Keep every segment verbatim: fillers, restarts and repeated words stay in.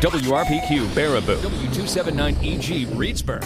W R P Q Baraboo, W two seventy-nine E G Reedsburg.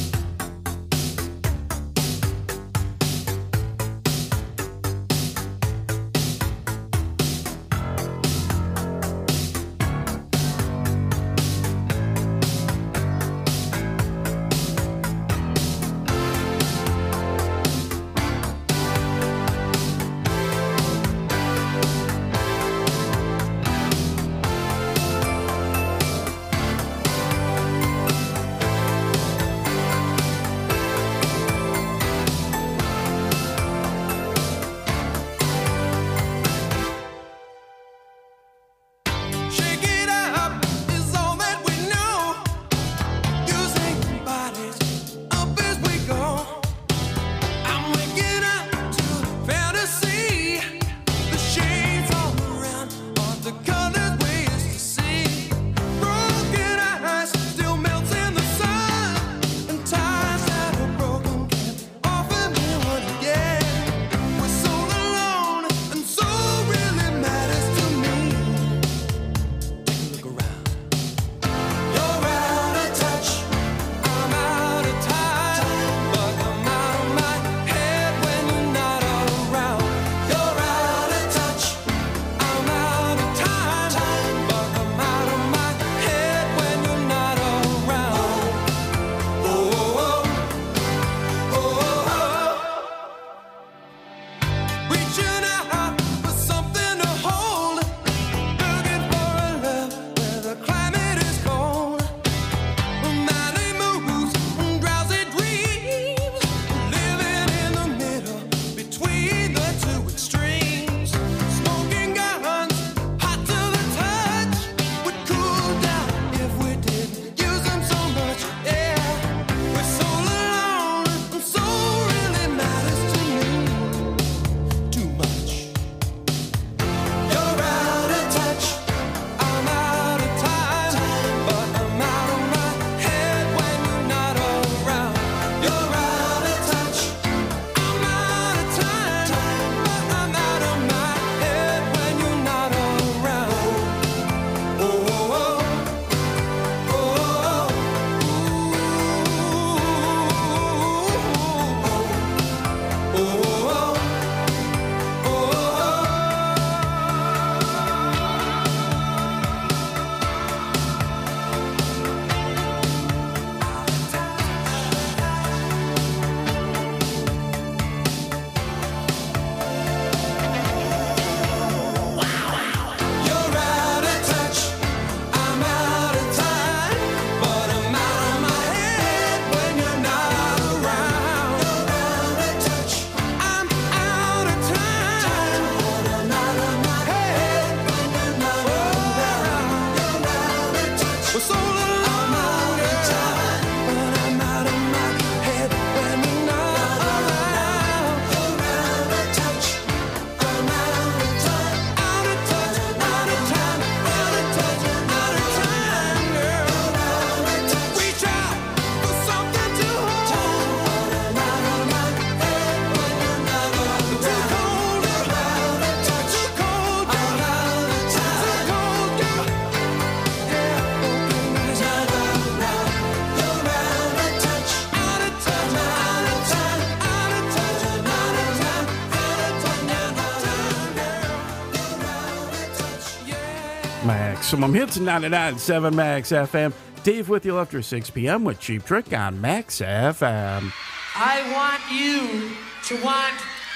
Maximum Hits, ninety-nine point seven Max F M. Dave with you after six p.m. with Cheap Trick on Max F M. I want you to want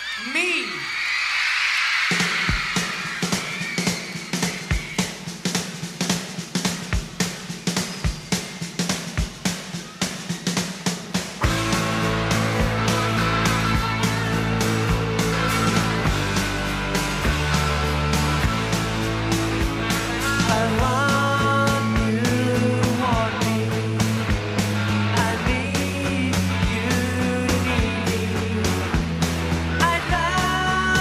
me. I love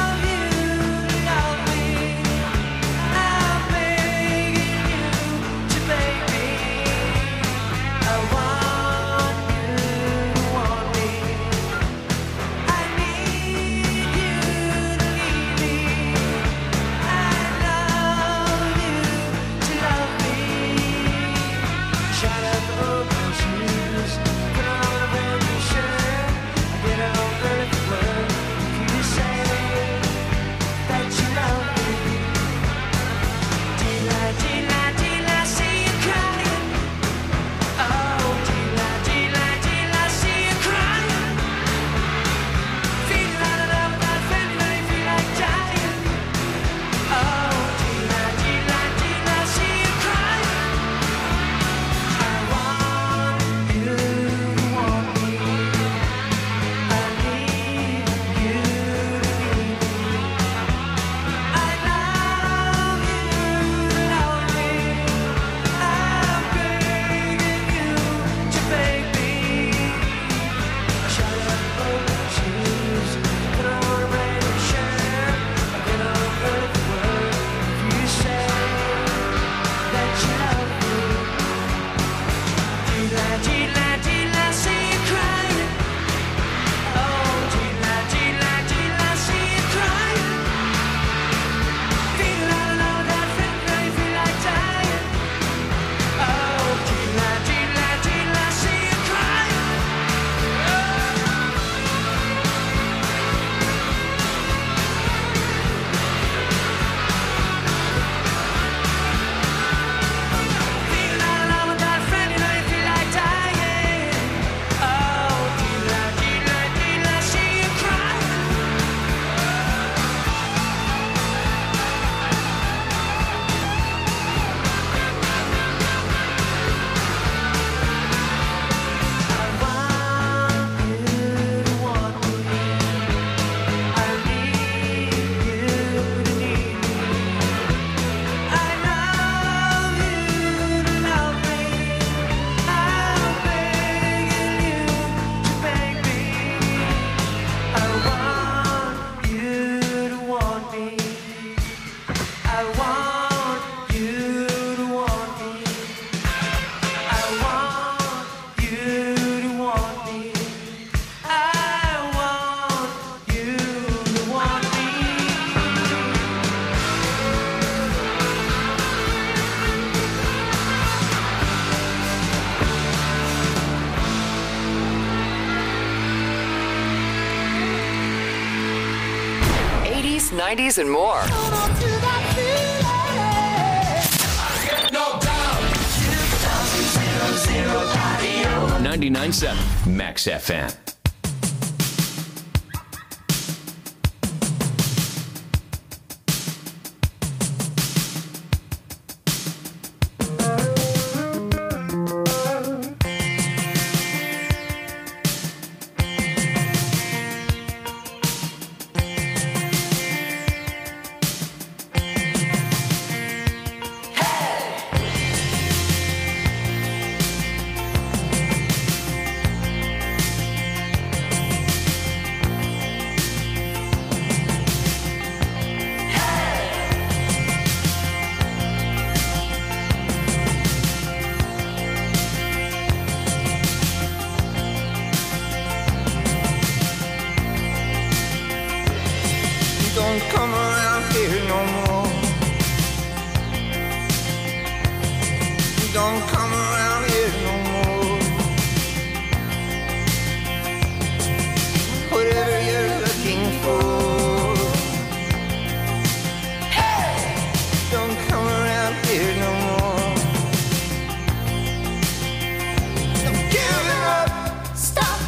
I want you to want me. I want you to want me. I want you to want me. eighties, nineties, and more. ninety-nine point seven Max F M. Don't come around here no more. Don't come around here no more. Whatever you're looking for. Hey! Don't come around here no more. I'm giving up. Stop.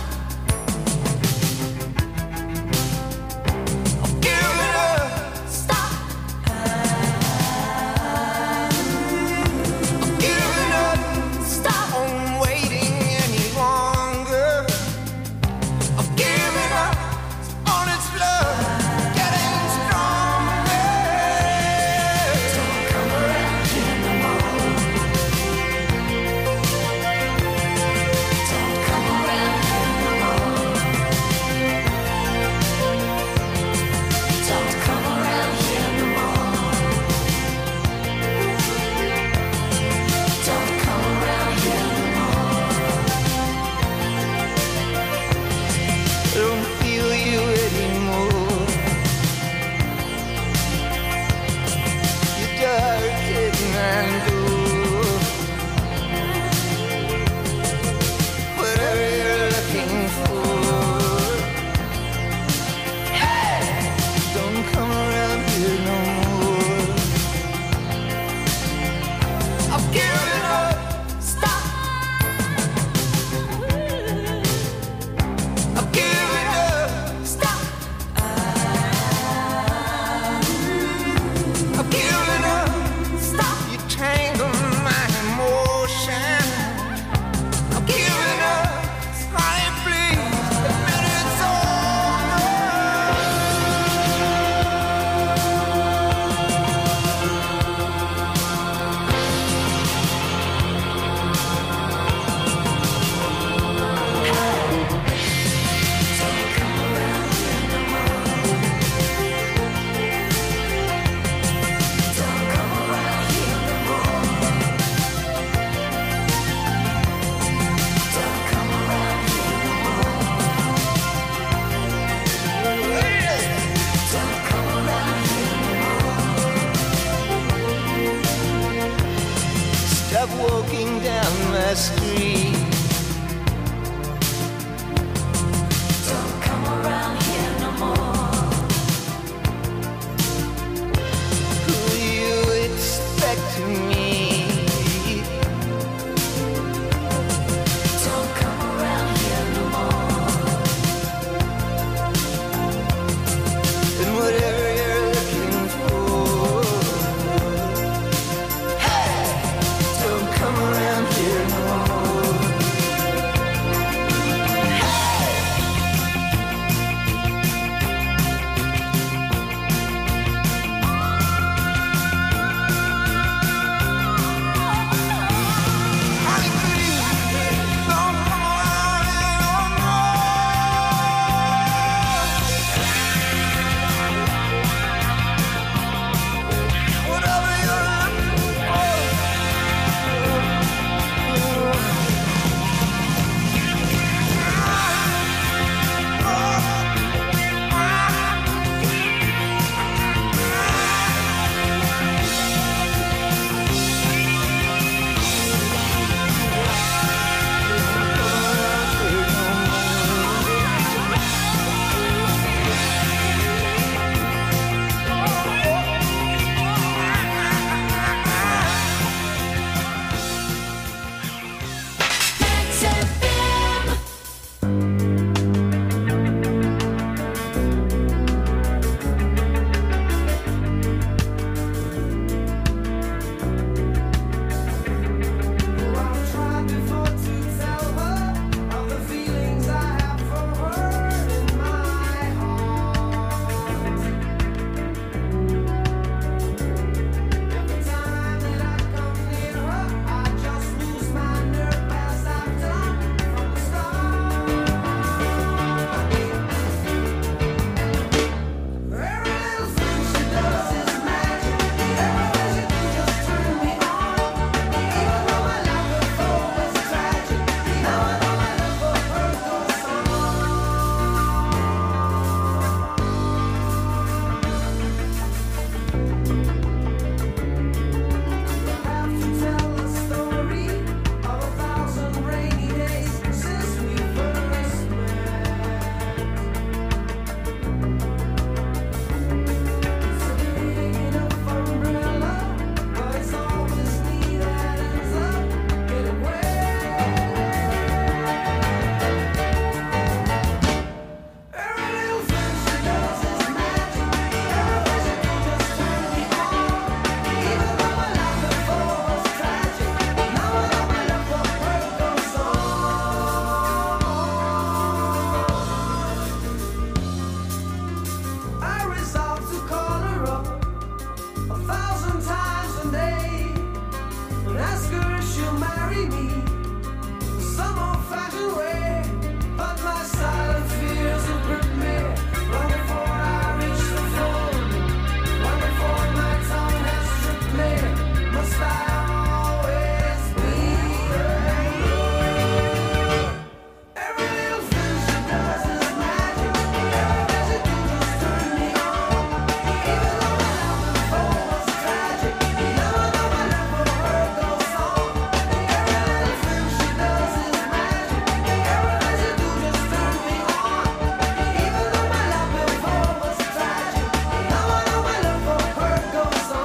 Walking down my street. Don't come around here no more. Who you expect to meet? Don't come around here no more. And whatever you're looking for, hey, don't come around here no more. free me some old fashioned way. But my silent fears have gripped me long before I reach the phone, long before my tongue has stripped me. Must I always be alone? Every little thing she does is magic. Everything she do just turn me on. Even though my love before was tragic, now I know my love for her goes on. Every little thing she does is magic. Everything she do just turn me on. Even though my love before was tragic, now I know my love for her goes on.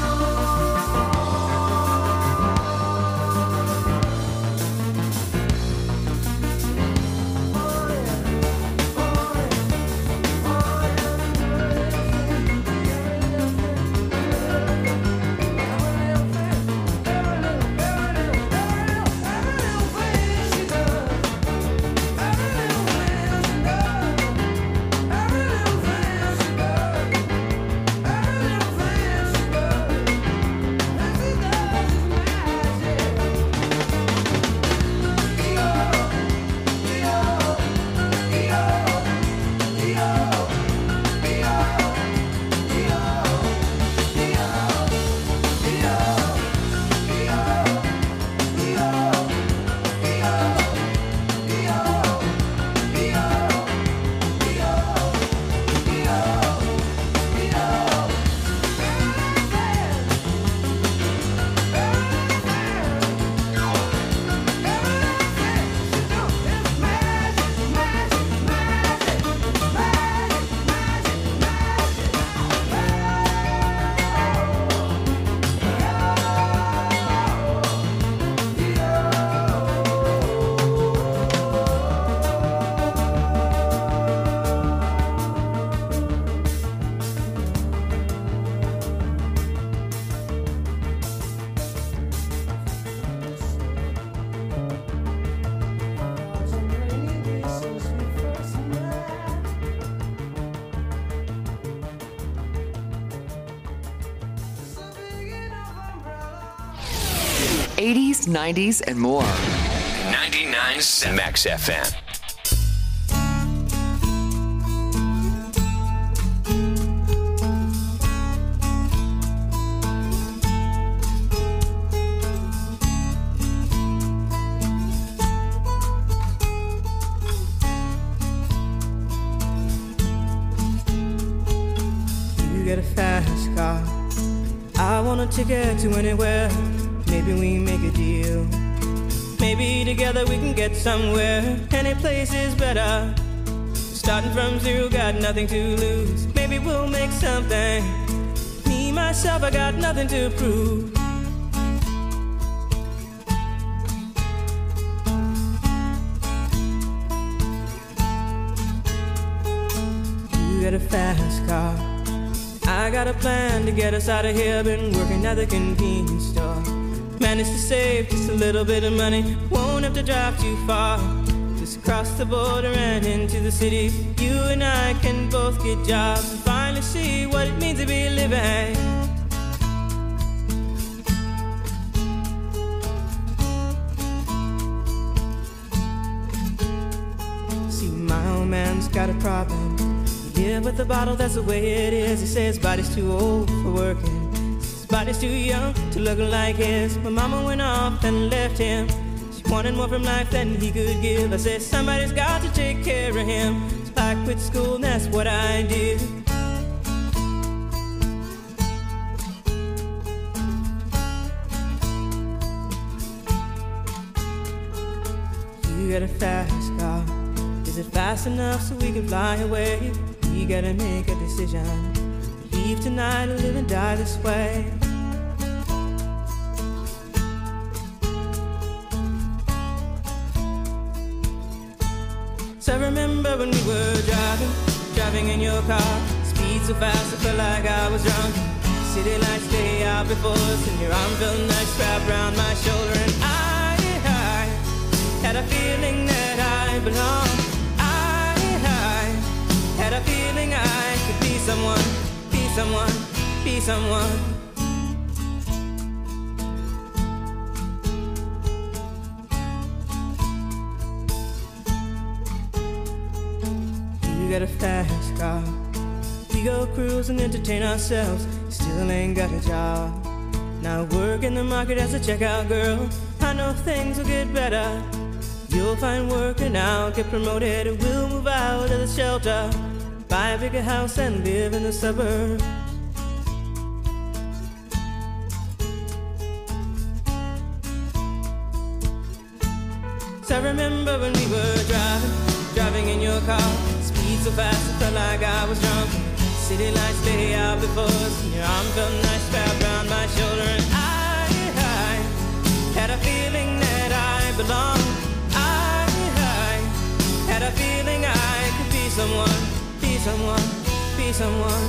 eighties, nineties, and more. ninety-nine Max F M. You get a fast car, I want a ticket to anywhere. Maybe we make a deal. Maybe together we can get somewhere. Any place is better. Starting from zero, got nothing to lose. Maybe we'll make something. Me, myself, I got nothing to prove. You got a fast car, I got a plan to get us out of here. Been working at the convenience store. Managed to save just a little bit of money. Won't have to drive too far. Just cross the border and into the city. You and I can both get jobs and finally see what it means to be living. See, my old man's got a problem. He live with a bottle, that's the way it is. He says his body's too old for working. His body's too young to look like his. My mama went off and left him. She wanted more from life than he could give. I said somebody's got to take care of him. So I quit school and that's what I did. You got a fast car. Is it fast enough so we can fly away? We gotta make a decision. Leave tonight or live and die this way. So I remember when we were driving, driving in your car. Speed so fast I felt like I was drunk. City lights day out before us, and your arm felt nice wrapped around my shoulder. And I, I had a feeling that I belonged. I, I had a feeling I could be someone, be someone, be someone. got a fast car. We go cruise and entertain ourselves. Still ain't got a job. Now work in the market as a checkout girl. I know things will get better. You'll find work and I'll get promoted. And we'll move out of the shelter, buy a bigger house and live in the suburbs. So I remember when we were driving, driving in your car. Speed so fast it felt like I was drunk. City lights lay out before us, and your arm felt nice wrapped around my shoulder. And I, I had a feeling that I belonged. I, I had a feeling I could be someone, be someone, be someone.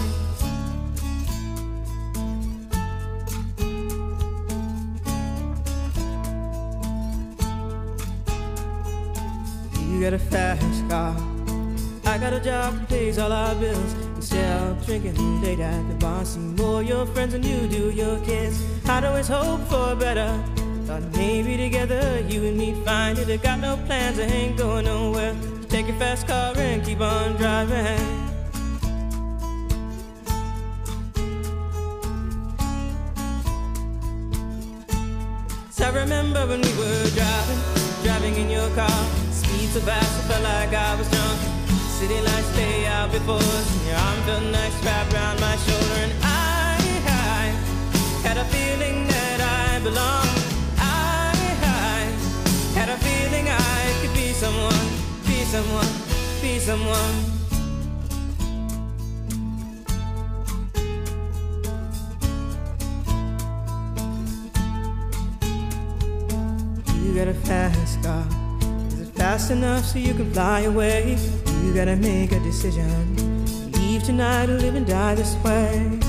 You got a fast car. I got a job that pays all our bills. Instead of drinking late at the bar, see more your friends than you do your kids. I'd always hope for better. Thought maybe together you and me find it. I got no plans, I ain't going nowhere. Take your fast car and keep on driving. So I remember when we were driving, driving in your car. Speed so fast I felt like I was drunk. City lights lay out before us, and your arm felt nice wrapped around my shoulder. And I, I had a feeling that I belonged. I, I had a feeling I could be someone, be someone, be someone. You got a fast car. Fast enough so you can fly away. You gotta make a decision. Leave tonight or live and die this way.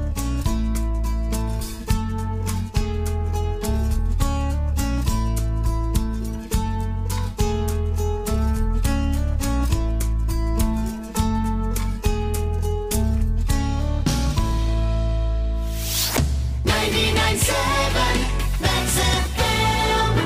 ninety-nine point seven Max F M.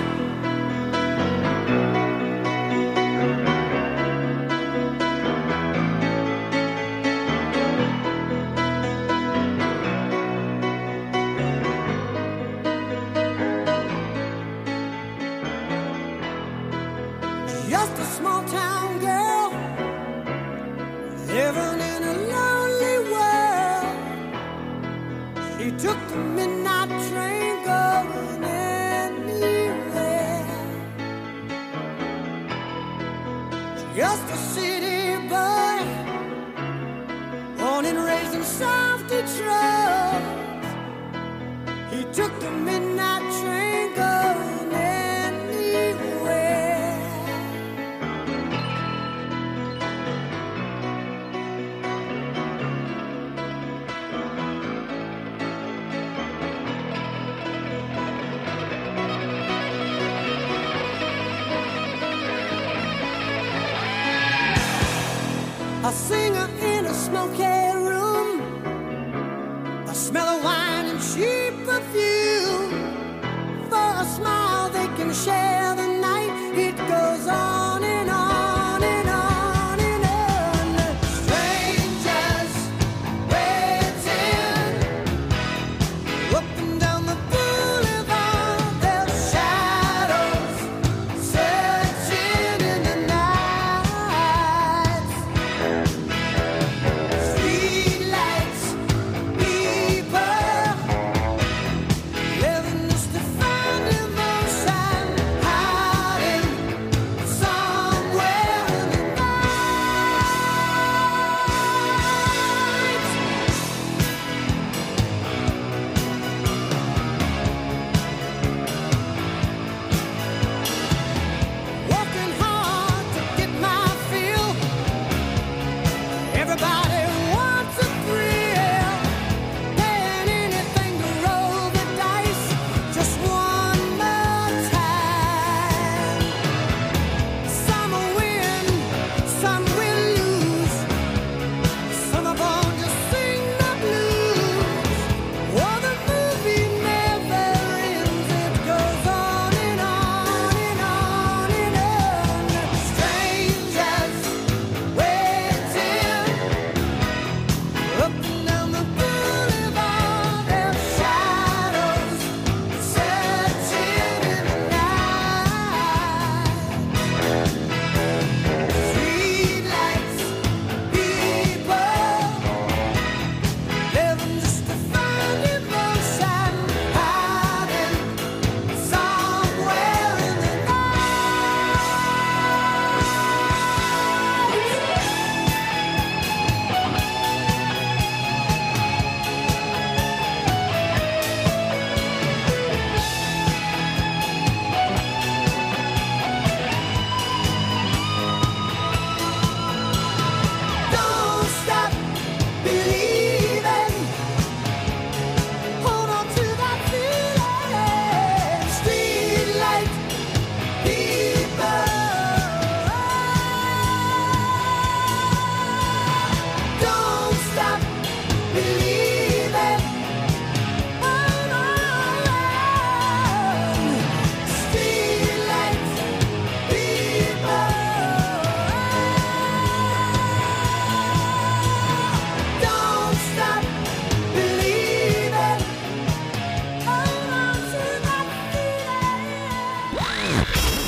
Just a small town girl living in a lonely world. She took the midnight train going anywhere. Just a city boy, born and raised in South Detroit. He took the midnight train going anywhere. A singer in a smoky room, a smell of wine and cheap perfume. For a smile they can share the night. It goes on and on and on and on. Strangers waiting up and down the boulevard. Their shadows searching in the night. Streetlights, people living just to find emotion.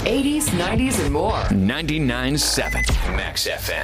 eighties, nineties, and more. ninety-nine point seven Max F M.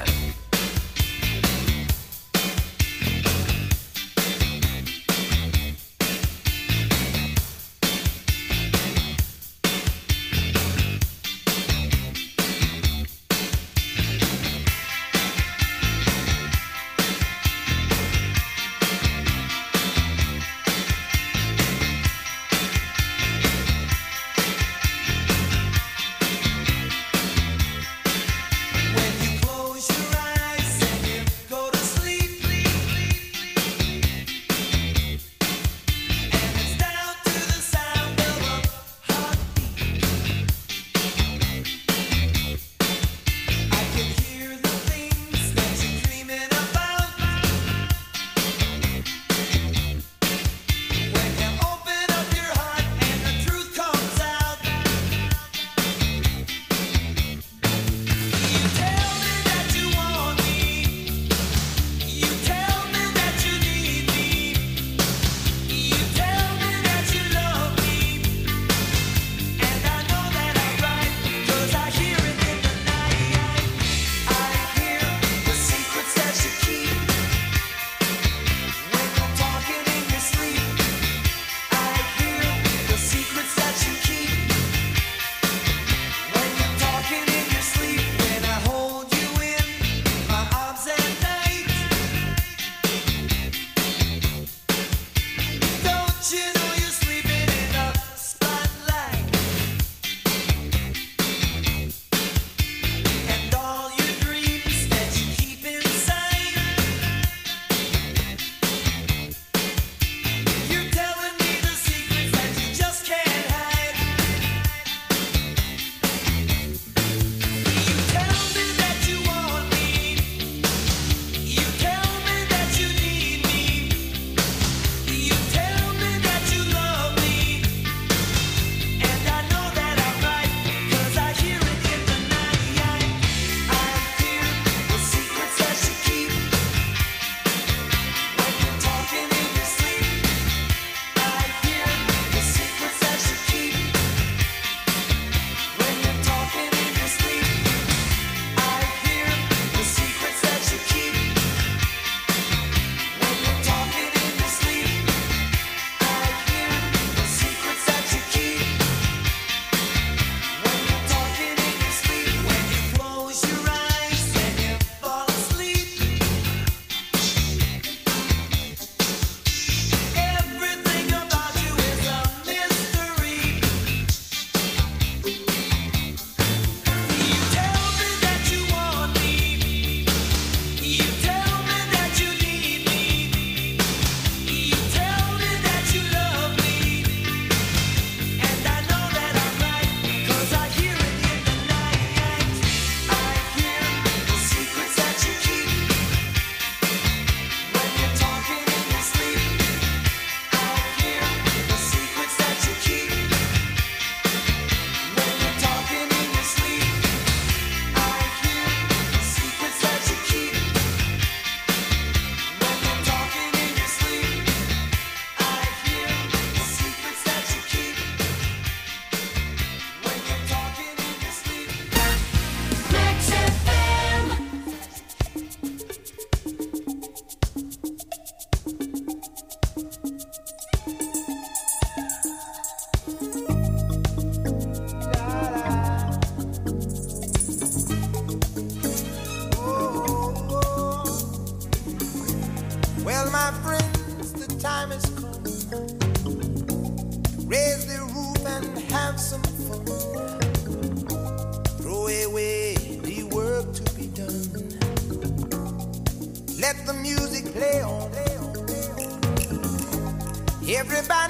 Everybody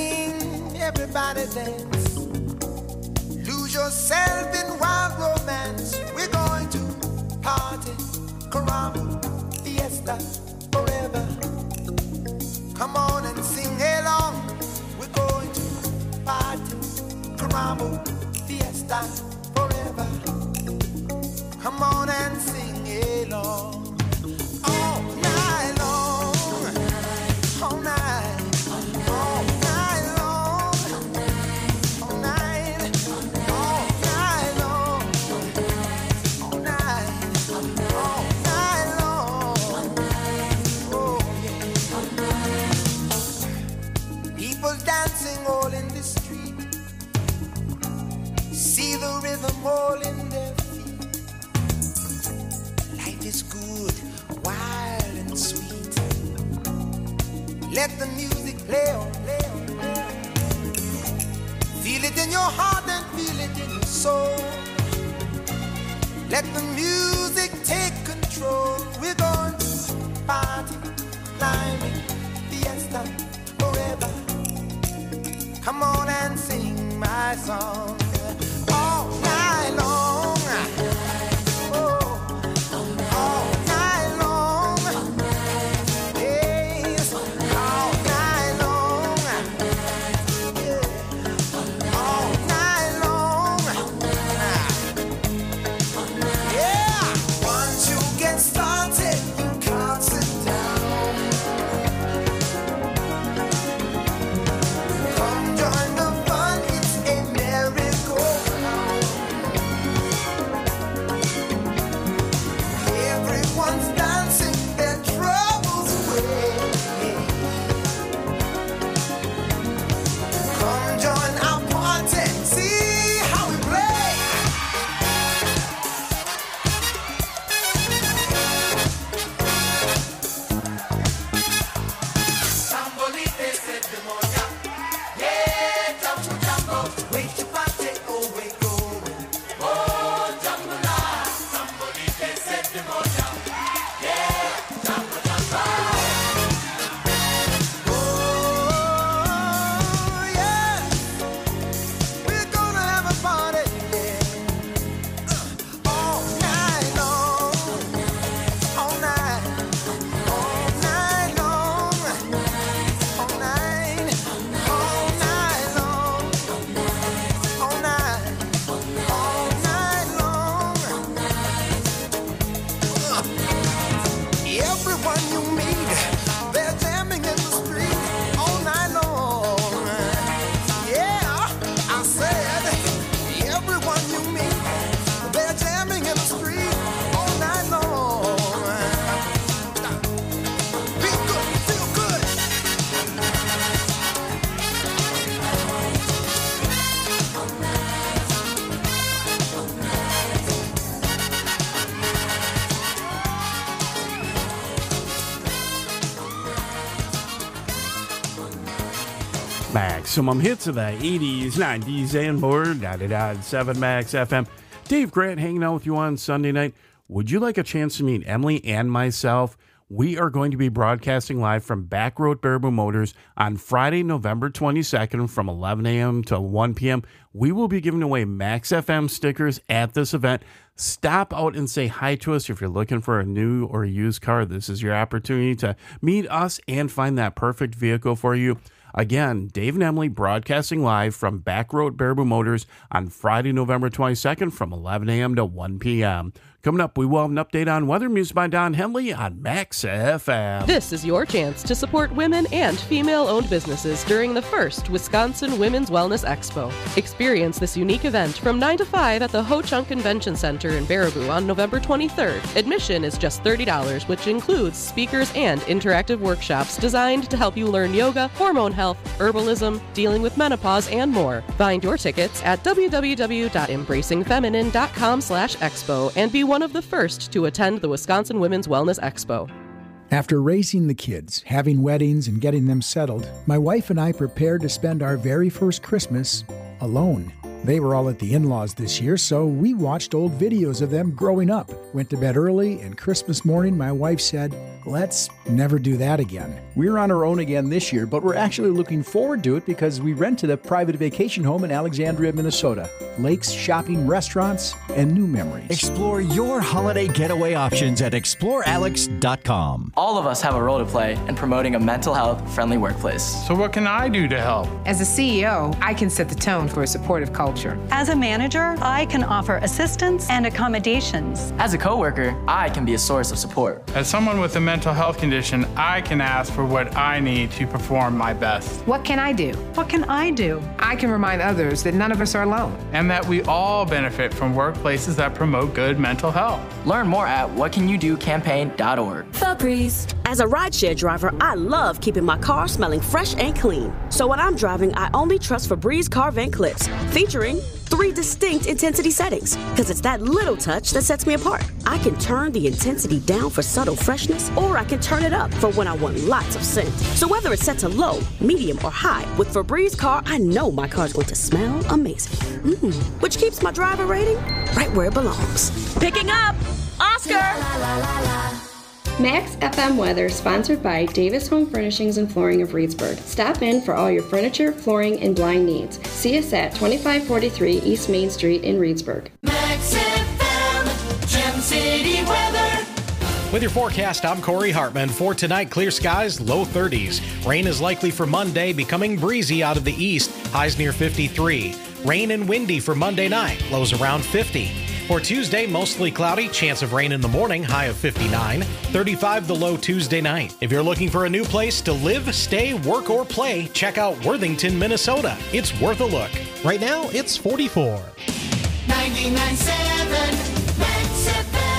sing, everybody dance. Lose yourself in wild romance. We're going to party, caramba, fiesta, forever. Come on and sing along. We're going to party, caramba, fiesta, forever. Come on and sing along. All night long, all night. All night long, all night, all night. dancing all in the street. See the rhythm all in their feet. Life is good, wild and sweet. Let the music play on, play on, play on. Feel it in your heart and feel it in your soul. Let the music take control. We're going to party, climbing, fiesta, forever. Come on and sing my song all night long. Oh, all night long. Yes, all night long. Yeah, all night long. Yeah, once you get started, you can't sit down. Come join the fun, it's a merry-go-round. Everyone's dancing their troubles away. Come join our party, see how we play. Sambolite se demonia, yeah, jumbo jumbo, wait your party, oh wait going, oh jumbo la, sambolite se demonia, yeah, jumbo jumbo, oh yeah, we're gonna have a party, yeah, uh, all night long, all night, all night long. All night, all night long, all night, all night long. Everyone you meet, they're jamming in the street all night long. Yeah, I said, everyone you meet, they're jamming in the street all night long. Feel good, feel good. Maximum hits of the eighties, nineties, and more. ninety-nine point seven Max F M. Dave Grant hanging out with you on Sunday night. Would you like a chance to meet Emily and myself? We are going to be broadcasting live from Back Road Baraboo Motors on Friday, November twenty-second from eleven a.m. to one p.m. We will be giving away Max F M stickers at this event. Stop out and say hi to us if you're looking for a new or used car. This is your opportunity to meet us and find that perfect vehicle for you. Again, Dave and Emily broadcasting live from Back Road Baraboo Motors on Friday, November twenty-second from eleven a.m. to one p.m. Coming up, we will have an update on weather, music by Don Henley on Max F M. This is your chance to support women and female-owned businesses during the first Wisconsin Women's Wellness Expo. Experience this unique event from nine to five at the Ho Chunk Convention Center in Baraboo on November twenty-third. Admission is just thirty dollars, which includes speakers and interactive workshops designed to help you learn yoga, hormone health, herbalism, dealing with menopause, and more. Find your tickets at w w w dot embracing feminine dot com slash expo and be one of the first to attend the Wisconsin Women's Wellness Expo. After raising the kids, having weddings, and getting them settled, my wife and I prepared to spend our very first Christmas alone. They were all at the in-laws this year, so we watched old videos of them growing up, went to bed early, and Christmas morning my wife said, let's never do that again. We're on our own again this year, but we're actually looking forward to it because we rented a private vacation home in Alexandria, Minnesota. Lakes, shopping, restaurants, and new memories. Explore your holiday getaway options at explore alex dot com. All of us have a role to play in promoting a mental health friendly workplace. So what can I do to help? As a C E O, I can set the tone for a supportive culture. As a manager, I can offer assistance and accommodations. As a coworker, I can be a source of support. As someone with a mental mental health condition, I can ask for what I need to perform my best. What can I do? What can I do? I can remind others that none of us are alone. And that we all benefit from workplaces that promote good mental health. Learn more at what can you do campaign dot org. Febreze. As a rideshare driver, I love keeping my car smelling fresh and clean. So when I'm driving, I only trust Febreze car vent clips, featuring three distinct intensity settings, because it's that little touch that sets me apart. I can turn the intensity down for subtle freshness, or I can turn it up for when I want lots of scent. So whether it's set to low, medium, or high, with Febreze car, I know my car's going to smell amazing. Mm, which keeps my driver rating right where it belongs. Picking up Oscar! Max F M weather sponsored by Davis Home Furnishings and Flooring of Reedsburg. Stop in for all your furniture, flooring, and blind needs. See us at twenty-five forty-three East Main Street in Reedsburg. Max F M, Gem City weather. With your forecast, I'm Corey Hartman. For tonight, clear skies, low thirties. Rain is likely for Monday, becoming breezy out of the east, highs near fifty-three. Rain and windy for Monday night, lows around fifty. For Tuesday, mostly cloudy, chance of rain in the morning, high of fifty-nine, thirty-five the low Tuesday night. If you're looking for a new place to live, stay, work, or play, check out Worthington, Minnesota. It's worth a look. Right now, it's forty-four. ninety-nine point seven Max F M.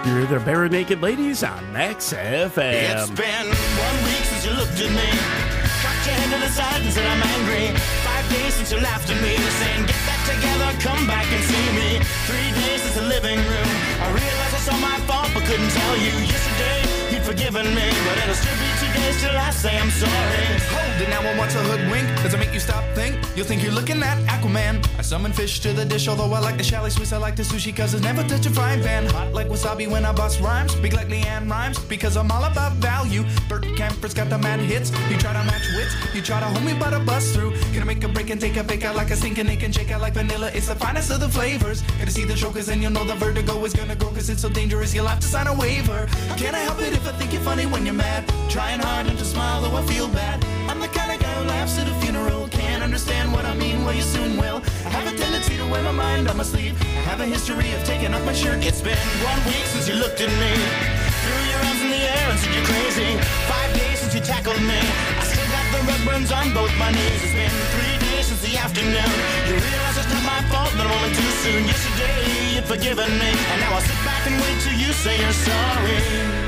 You're the Bare Naked Ladies on Max F M. It's been one week since you looked at me, cocked your head to the side and said I'm angry. Five days since you laughed at me, saying get that together, come back and see me. Three days since the living room, I realized it's all my fault but couldn't tell you. Yesterday you'd forgiven me, but it'll still be two days till I say I'm sorry. Hold it now, I want to hoodwink. Does it make you stop think? You'll think you're looking at Aquaman. I summon fish to the dish, although I like the chalet Swiss, I like the sushi, cause it's never touch a frying pan. Hot like wasabi when I bust rhymes, big like Leanne rhymes, because I'm all about value. Bert Camper's got the mad hits. You try to match wits, you try to hold me but I bust through. Gonna make a break and take a fake out like a stinking ink and shake out like vanilla. It's the finest of the flavors. Gonna see the chokers and you'll know the vertigo is gonna go, cause it's so dangerous you'll have to sign a waiver. Can I help it if I think you're funny when you're mad? Trying hard not to smile though I feel bad. I'm the kind of guy who laughs at a funeral. Can't understand what I mean, well you soon will. I have a tendency to wear my mind on my sleeve. I have a history of taking off my shirt. It's been one week since you looked at me, threw your arms in the air and said you're crazy. Five days since you tackled me, I still got the red burns on both my knees. It's been three days since the afternoon, you realize it's not my fault that I'm only too soon. Yesterday you'd forgiven me, and now I'll sit back and wait till you say you're sorry.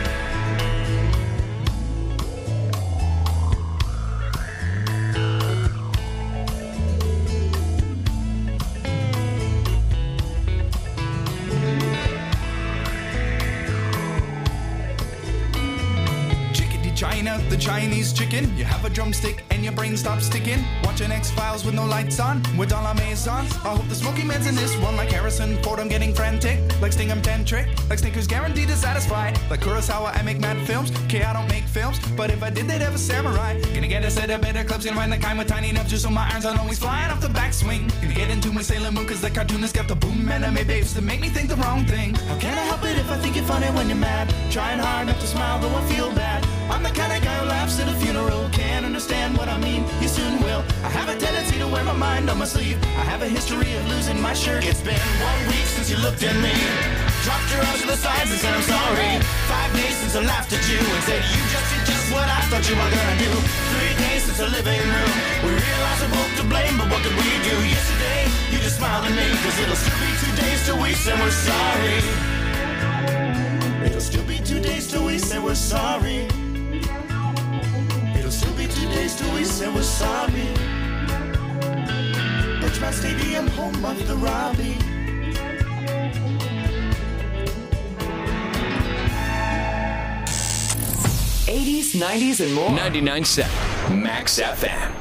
China, the Chinese chicken. You have a drumstick and your brain stops sticking. Watching X-Files with no lights on, with all our maisons. I hope the smoky man's in this one like Harrison Ford. I'm getting frantic, like Sting I'm tantric, like Snickers guaranteed to satisfy. Like Kurosawa, I make mad films. Okay, I don't make films, but if I did, they'd have a samurai. Gonna get a set of better clips, gonna find the kind with tiny enough just so my irons aren't always flying off the backswing. Gonna get into my Sailor Moon, cause the cartoonist got the boom anime babes to make me think the wrong thing. How can I help it if I think you're funny when you're mad? Trying hard not to smile, though I feel bad. I'm the kind of guy who laughs at a funeral. Can't understand what I mean, you soon will. I have a tendency to wear my mind on my sleeve. I have a history of losing my shirt. It's been one week since you looked at me, dropped your arms to the sides and said I'm sorry. Five days since I laughed at you and said you just did just what I thought you were gonna do. Three days since the living room, we realized we're both to blame, but what could we do? Yesterday, you just smiled at me, cause it'll still be two days till we say we're sorry. It'll still be two days till we say we're sorry. It'll still be two days till we say we're sorry. Birchmount Stadium, home of the Robbie. eighties, nineties, and more. ninety-nine point seven Max F M.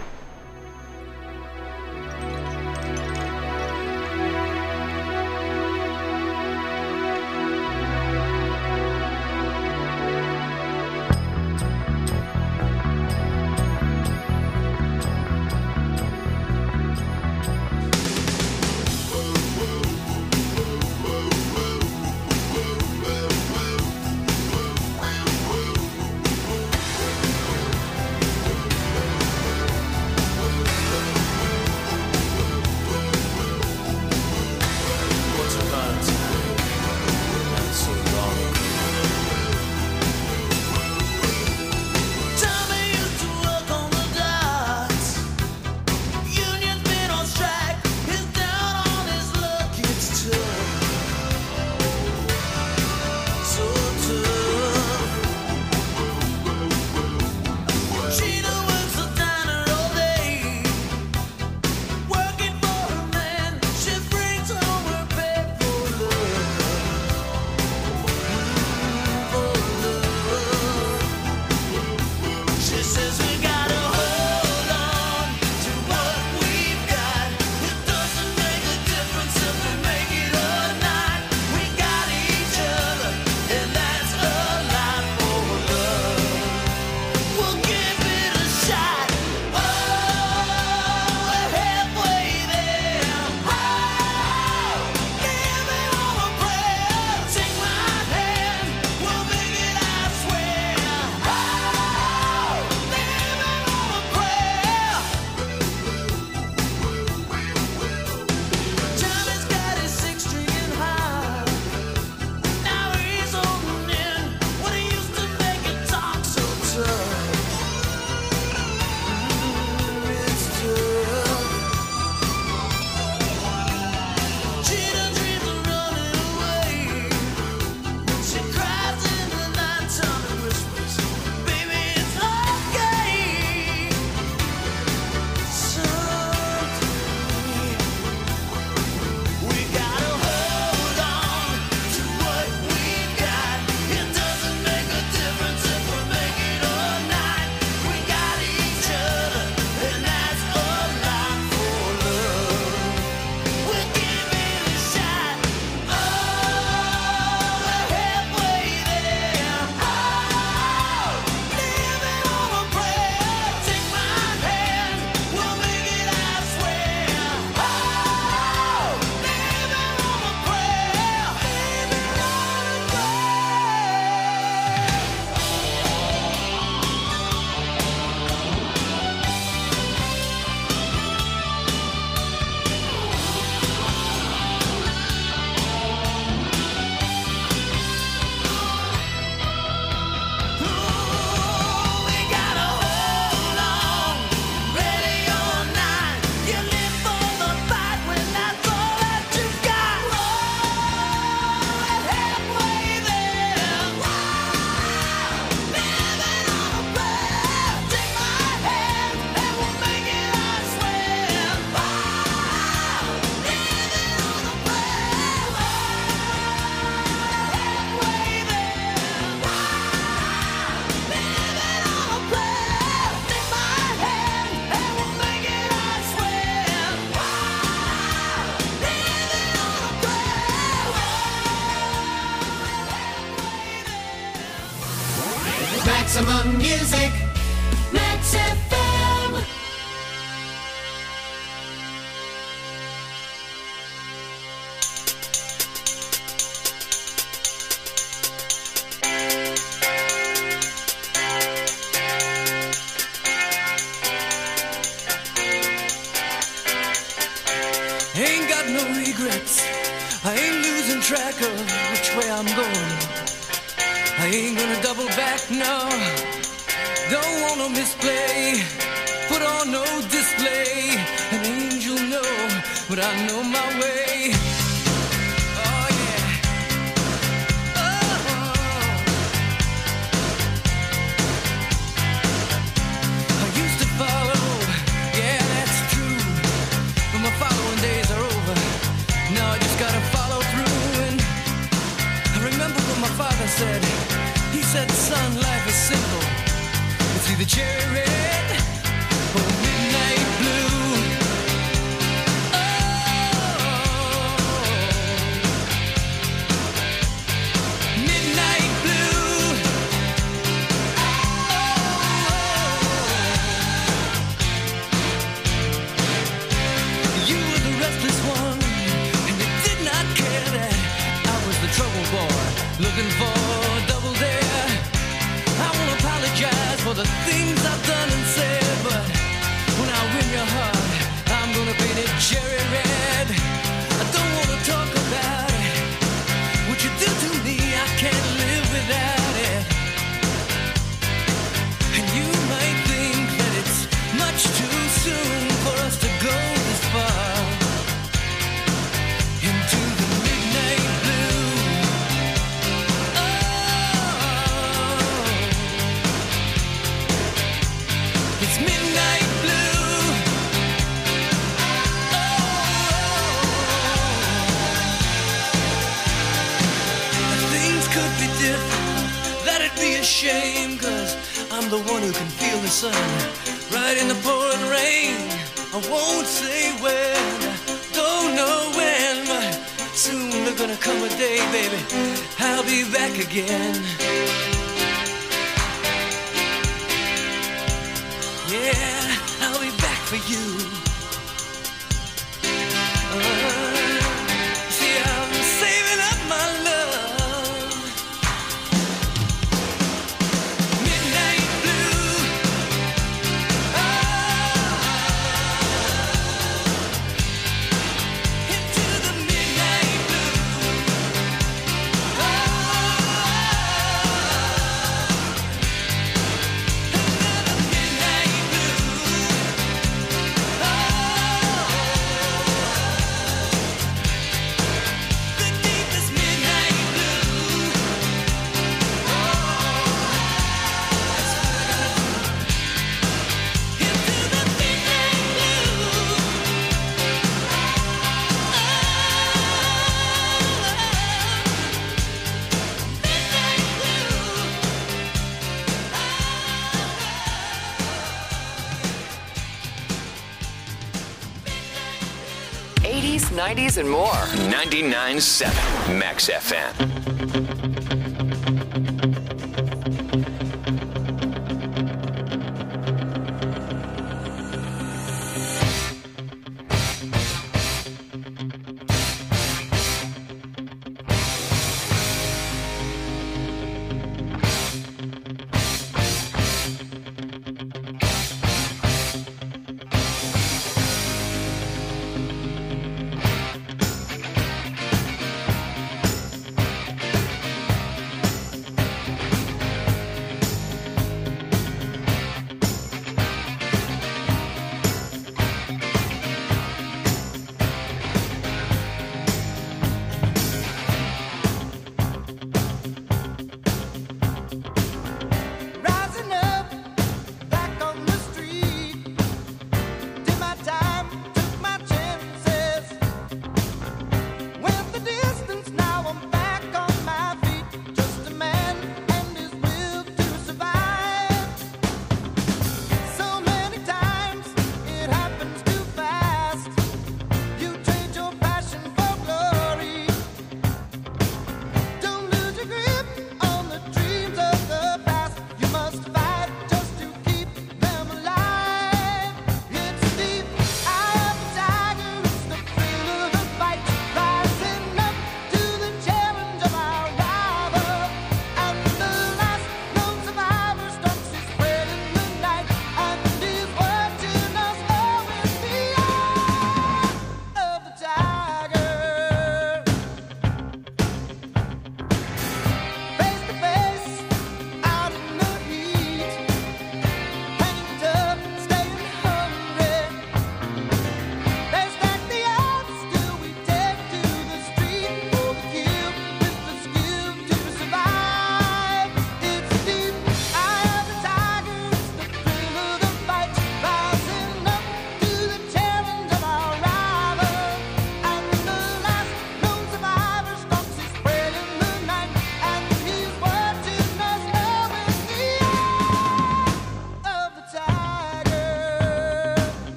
Maximum Music. Max F M. Ain't got no regrets. I ain't losing track of which way I'm going. I ain't gonna double back, no. Don't wanna misplay. Put on no display. An angel, no, but I know my way. Oh, yeah. Oh. I used to follow, yeah, that's true. But my following days are over. Now I just gotta follow through. And I remember what my father said. He said, son, life is simple. It's either cherry red or midnight blue. Oh, midnight blue. Oh, you were the restless one, and you did not care that I was the trouble boy, looking for double dare. I won't apologize for the things I've done and said, but when I win your heart, I'm gonna paint it cherry red. I don't wanna talk about it. What you do to me, I can't live without it. And you might think that it's much too soon for us to go this far into the midnight blue. It's midnight blue. Oh, if things could be different, that'd be a shame, 'cause I'm the one who can feel the sun right in the pouring rain. I won't say when, don't know when, but soon there's gonna come a day, baby, I'll be back again. Yeah, I'll be back for you. Uh, see, I'm saving up my love. Midnight blue. Ah, into the midnight blue. eighties, nineties, and more. ninety-nine point seven Max F M.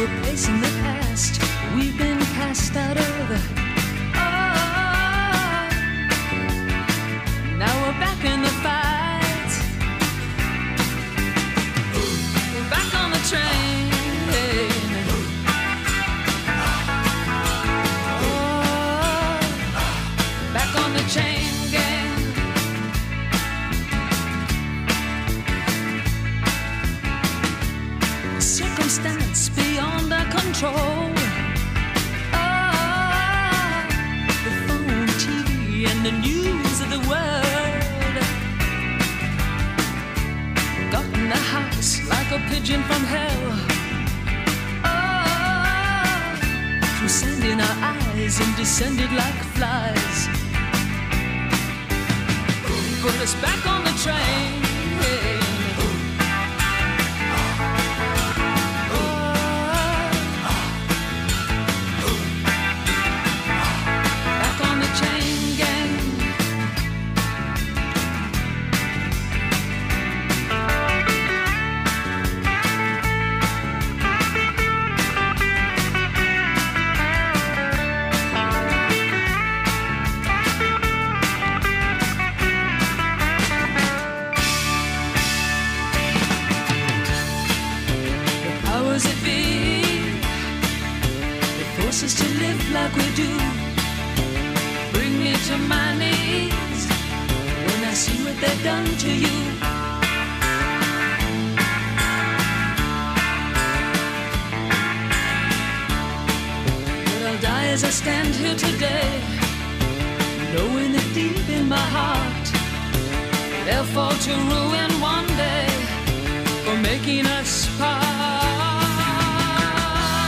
place in the past we've been cast out of. Oh, now we're back in the fight. We're back on the train. Oh, back on the chain gang. Circumstance beyond our control. Ah, the phone, T V, and the news of the world got in the house like a pigeon from hell. Ah, through sand in our eyes and descended like flies. Put us back on the train. Us to live like we do. Bring me to my knees when I see what they've done to you. But I'll die as I stand here today, knowing that deep in my heart they'll fall to ruin one day for making us part.